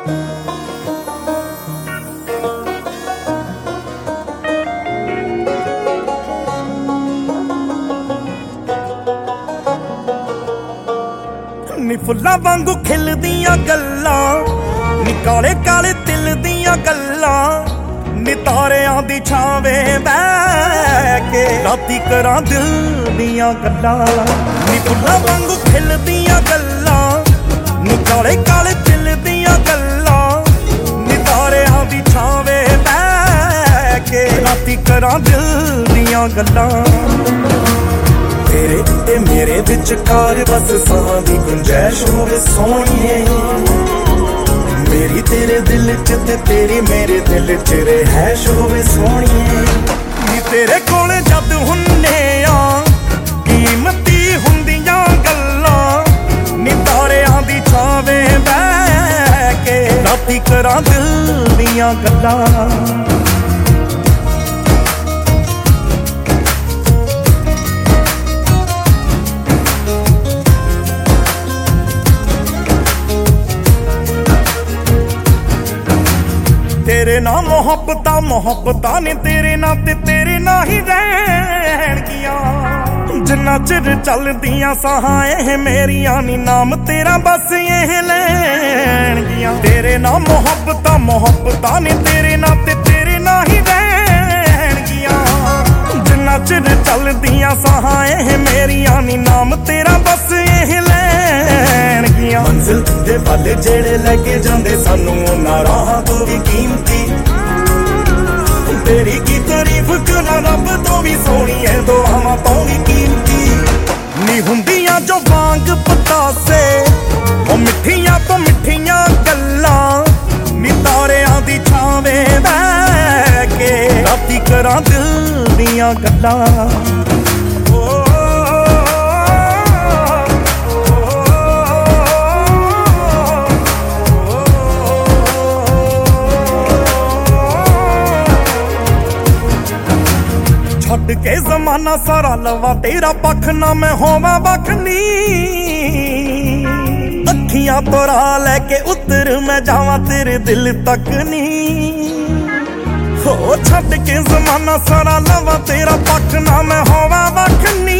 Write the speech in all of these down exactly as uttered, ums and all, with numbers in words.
ਨੀ ਫੁੱਲਾਂ ਵਾਂਗੂ ਖਿਲਦੀਆਂ ਗੱਲਾਂ, ਨੀ ਕਾਲੇ ਕਾਲੇ ਦਿਲ ਦੀਆਂ ਗੱਲਾਂ, ਨੀ ਤਾਰਿਆਂ ਦੀ ਛਾਵੇਂ ਬਹਿ ਕੇ ਰਾਤੀ ਕਰਾਂ ਦਿਲ ਦੀਆਂ ਗੱਲਾਂ। ਨੀ ਫੁੱਲਾਂ ਵਾਂਗੂ ਖਿਲਦੀਆਂ ਗੱਲਾਂ, ਨੀ ਕਾਲੇ ਕਾਲੇ ਦਿਲ ਦੀਆਂ ਗੱਲਾਂ, ਨੀ ਤਾਰਿਆਂ ਦੀ ਛਾਵੇਂ ਬਹਿ ਕੇ ਰਾਤੀ ਕਰਾਂ ਦਿਲ ਦੀਆਂ ਗੱਲਾਂ। ਤੇਰੇ ਤੇ ਮੇਰੇ ਵਿਚਕਾਰ ਬਸ ਸਾਹਾਂ ਦੀ ਗੁੰਜਾਇਸ਼ ਹੋਵੇ ਸੋਹਣੀਏ, ਮੇਰੀ ਤੇਰੇ ਦਿਲ ਚ ਤੇ ਤੇਰੀ ਮੇਰੇ ਦਿਲ ਚ ਰਹਿਸ਼ ਹੋਵੇ ਸੋਹਣੀਏ। ਨੀ ਤੇਰੇ ਕੋਲ ਜਦ ਹੁੰਨੇ ਆ ਕੀਮਤੀ ਹੁੰਦੀਆਂ ਗੱਲਾਂ, ਨੀ ਤਾਰਿਆਂ ਦੀ ਛਾਵੇਂ ਬਹਿ ਕੇ ਰਾਤੀ ਕਰਾਂ ਦਿਲ ਦੀਆਂ ਗੱਲਾਂ। ਤੇਰੇ ਨਾਲ ਮੁਹੱਬਤਾਂ ਮੁਹੱਬਤਾਂ ਨੇ ਤੇਰੇ ਨਾਲ ਤੇ ਤੇਰੇ ਨਾਲ ਹੀ ਰਹਿਣਗੀਆਂ, ਜਿੰਨਾ ਚਿਰ ਚੱਲਦੀਆਂ ਸਾਹਾਂ ਇਹ ਮੇਰੀਆਂ ਨੀ ਨਾਮ ਤੇਰਾ ਬਸ ਇਹ ਲੈਣਗੀਆਂ। ਤੇਰੇ ਨਾਲ ਮੁਹੱਬਤਾਂ ਮੁਹੱਬਤਾਂ ਨੇ ਤੇਰੇ ਨਾਲ ਤੇ ਤੇਰੇ ਨਾਲ ਹੀ ਰਹਿਣਗੀਆਂ, ਜਿੰਨਾ ਚਿਰ ਚੱਲਦੀਆਂ ਸਾਹਾਂ ਇਹ ਮੇਰੀਆਂ ਨੀ ਨਾਮ ਤੇਰਾ ਬਸ ਇਹ ਲੈਣਗੀਆਂ। ਮੰਜ਼ਿਲ ਦੇ ਵੱਲ ਜਿਹੜੇ ਲੈ ਕੇ ਜਾਂਦੇ ਸਾਨੂੰ ਉਹਨਾਂ ਰਾਹਾਂ ਤੋਂ ਵੀ ਕੀਮਤੀ, ਤੇਰੀ ਕੀ ਤਾਰੀਫ ਕਰਾਂ ਰੱਬ ਤੋਂ ਵੀ ਸੋਹਣੀ ਐ ਦੁਆਵਾਂ ਤੋਂ ਵੀ ਕੀਮਤੀ। ਨੀ ਹੁੰਦੀਆਂ ਜੋ ਵਾਂਗ ਪਤਾਸੇ ਉਹ ਮਿੱਠੀਆਂ ਤੋਂ ਮਿੱਠੀਆਂ ਗੱਲਾਂ, ਨੀ ਤਾਰਿਆਂ ਦੀ ਛਾਵੇਂ ਬਹਿ ਕੇ ਰਾਤੀ ਕਰਾਂ ਦਿਲ ਦੀਆਂ ਗੱਲਾਂ। ਛੱਡ ਕੇ ਜ਼ਮਾਨਾ ਸਾਰਾ ਲਵਾ ਤੇਰਾ ਪੱਖ ਨਾ ਮੈਂ ਹੋਵਾਂ ਬਖਨੀ, ਅੱਖੀਆਂ ਤੋਂ ਰਾਹ ਲੈ ਕੇ ਉੱਤਰ ਮੈਂ ਜਾਵਾਂ ਤੇਰੇ ਦਿਲ ਤੱਕ ਨੀ। ਹੋ ਛੱਡ ਕੇ ਜ਼ਮਾਨਾ ਸਾਰਾ ਲਵਾ ਤੇਰਾ ਪੱਖ ਨਾ ਮੈਂ ਹੋਵਾਂ ਬਖਨੀ,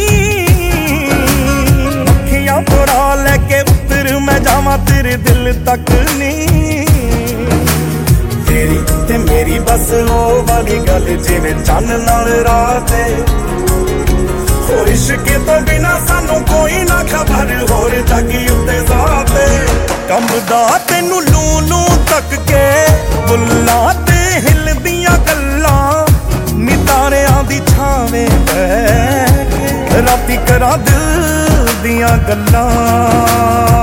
ਅੱਖੀਆਂ ਤੋਂ ਰਾਹ ਲੈ ਕੇ ਉੱਤਰ ਮੈਂ ਜਾਵਾਂ ਤੇਰੇ ਦਿਲ ਤੱਕ ਨੀ। ਤੇਰੀ ਤੇ ਮੇਰੀ ਬਸ ਉਹ ਵਾਲੀ ਗੱਲ ਜਿਵੇਂ ਚੰਨ ਨਾਲ ਰਾਤ, ਹੋ ਇਸ਼ਕੇ ਤੋਂ ਬਿਨਾ ਸਾਨੂੰ ਕੋਈ ਨਾ ਖਬਰ ਹੋਰ ਜੱਗ ਉੱਤੇ ਜ਼ਾਤੇ। ਕੰਬਦਾ ਤੈਨੂੰ ਲੂ ਲੂ ਤੱਕ ਕੇ ਬੁੱਲਾਂ ਤੇ ਹਿਲਦੀਆਂ ਗੱਲਾਂ, ਨੀ ਤਾਰਿਆਂ ਦੀ ਛਾਵੇਂ ਬਹਿ ਕੇ ਰਾਤੀ ਕਰਾਂ ਦਿਲ ਦੀਆਂ ਗੱਲਾਂ।